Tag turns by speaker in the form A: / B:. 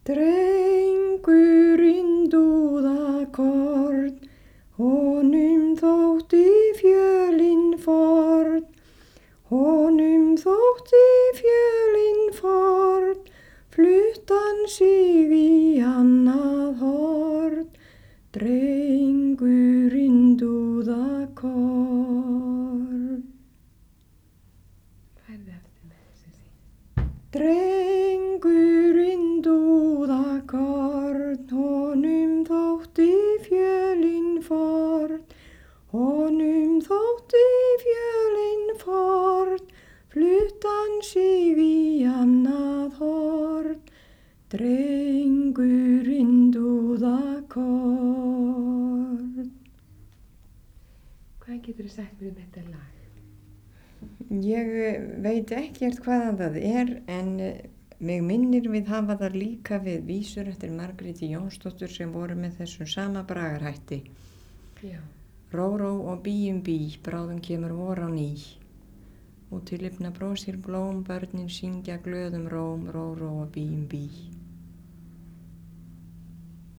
A: Drengurinn dúðakorn, honum þótti fjölin forn, honum þótti fjölin forn, flutt hann sig í annað horn. Drengurinn dúðakorn.
B: Færðu eftir með þessu því.
A: Drengurinn dúðakorn, honum þótti fjölin forn, honum þótti fjölin forn, flutt hann sig í annað horn. Drengurinn dúðakorn.
B: Hvað geturðu sagt mér þetta lag?
A: Ég veit ekkert hvaðan það en mig minnir við hafa það líka við vísur eftir Margréti Jónsdóttur sem voru með þessum sama bragarhætti.
B: Já.
A: Ró, ró og bí, bráðum kemur vor á ný. Út til lifna brósir blóm, börnin syngja glöðum róm, ró, ró og bí.